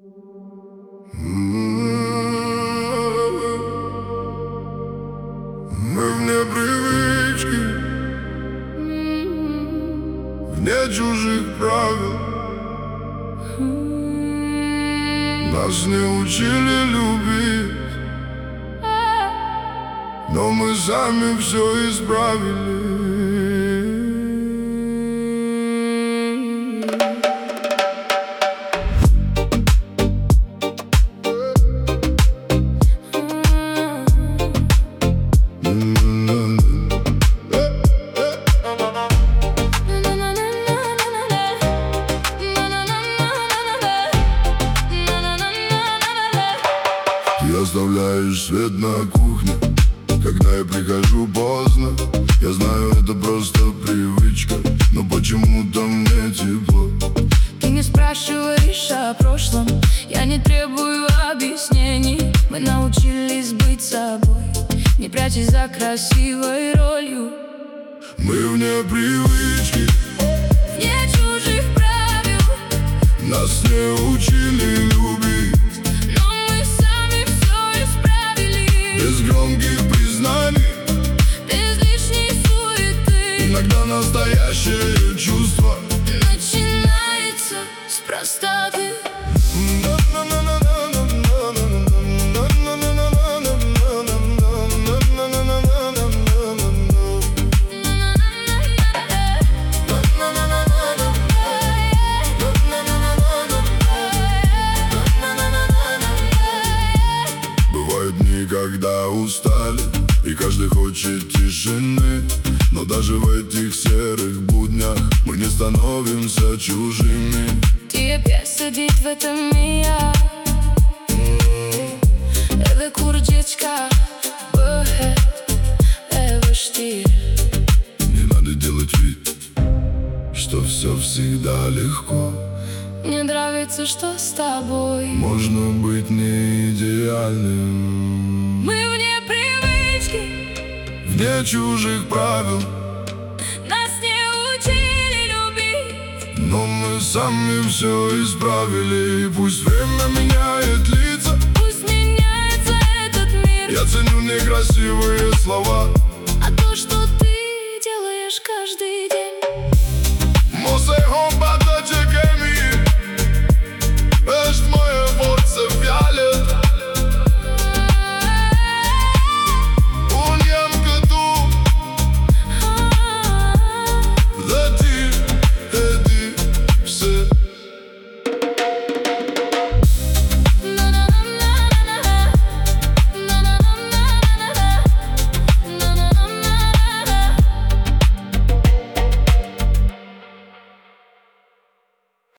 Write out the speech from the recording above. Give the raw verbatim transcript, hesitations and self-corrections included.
Мы вне привычки, вне чужих правил. Нас не учили любить, но мы сами все исправили. Ты оставляешь свет на кухне, когда я прихожу поздно. Я знаю, это просто привычка, но почему-то мне тепло. Ты не спрашиваешь о прошлом, я не требую объяснений. Мы научились быть собой, не прячась за красивой ролью. Мы вне привычки, вне чужих правил. нас не учили любить, без громких признаний, без лишней суеты. иногда настоящее чувство начинается с простоты. Когда устали, и каждый хочет тишины, но даже в этих серых буднях мы не становимся чужими. Ти песадит в этом мия, эве курдечка, бэхэт, эве штиль. Не надо делать вид, что все всегда легко. Мне нравится, что с тобой можно быть не идеальным. Мы вне привычки, вне чужих правил. нас не учили любить, но мы сами все исправили. И пусть время меняет лица, пусть меняется этот мир. Я ценю некрасивые слова, а то, что ты делаешь каждый день.